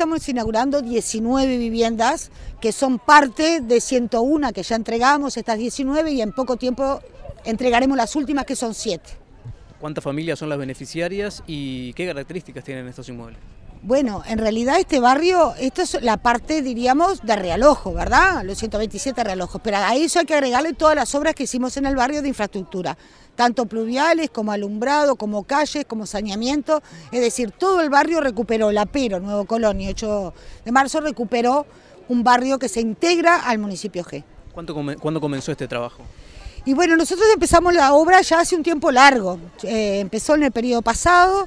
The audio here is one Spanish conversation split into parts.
estamos inaugurando 19 viviendas que son parte de 101 que ya entregamos, estas 19, y en poco tiempo entregaremos las últimas, que son 7. ¿Cuántas familias son las beneficiarias y qué características tienen estos inmuebles? Bueno, en realidad este barrio, esto es la parte, diríamos, de Realojos, ¿verdad? Los 127 Realojos, pero a eso hay que agregarle todas las obras que hicimos en el barrio de infraestructura, tanto pluviales como alumbrado, como calles, como saneamiento, es decir, todo el barrio recuperó, La Pero, Nuevo Colón y 8 de marzo recuperó un barrio que se integra al municipio G. ¿Cuándo comenzó este trabajo? Y bueno, nosotros empezamos la obra ya hace un tiempo largo, empezó en el periodo pasado,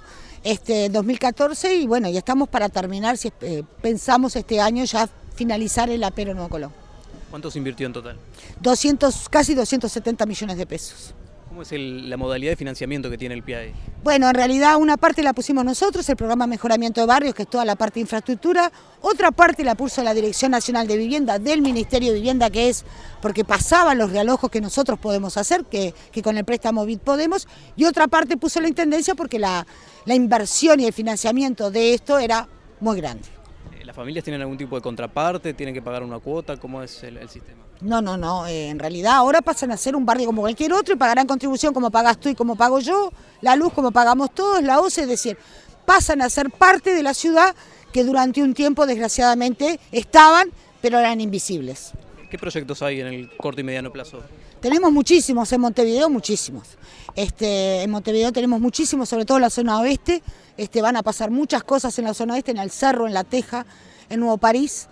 2014, y bueno, ya estamos para terminar, si pensamos este año ya finalizar el La Pero Nuevo Colón. ¿Cuánto se invirtió en total? Casi 270 millones de pesos. ¿Cómo es la modalidad de financiamiento que tiene el PIAE? Bueno, en realidad una parte la pusimos nosotros, el programa Mejoramiento de Barrios, que es toda la parte de infraestructura, otra parte la puso la Dirección Nacional de Vivienda del Ministerio de Vivienda, que es porque pasaban los realojos que nosotros podemos hacer, que con el préstamo BID podemos, y otra parte puso la Intendencia porque la inversión y el financiamiento de esto era muy grande. ¿Las familias tienen algún tipo de contraparte? ¿Tienen que pagar una cuota? ¿Cómo es el sistema? No, en realidad ahora pasan a ser un barrio como cualquier otro y pagarán contribución como pagas tú y como pago yo, la luz como pagamos todos, la OCE, es decir, pasan a ser parte de la ciudad que durante un tiempo desgraciadamente estaban, pero eran invisibles. ¿Qué proyectos hay en el corto y mediano plazo? Tenemos muchísimos en Montevideo, muchísimos. En Montevideo tenemos muchísimos, sobre todo en la zona oeste. Van a pasar muchas cosas en la zona oeste, en el Cerro, en La Teja, en Nuevo París.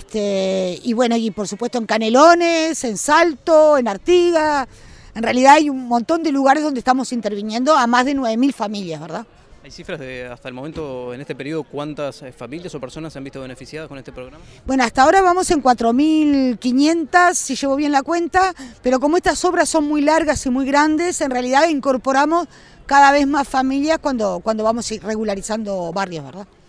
Y bueno, y por supuesto en Canelones, en Salto, en Artigas. En realidad hay un montón de lugares donde estamos interviniendo a más de 9.000 familias, ¿verdad? ¿Hay cifras de hasta el momento, en este periodo, cuántas familias o personas se han visto beneficiadas con este programa? Bueno, hasta ahora vamos en 4.500, si llevo bien la cuenta, pero como estas obras son muy largas y muy grandes, en realidad incorporamos cada vez más familias cuando vamos regularizando barrios, ¿verdad?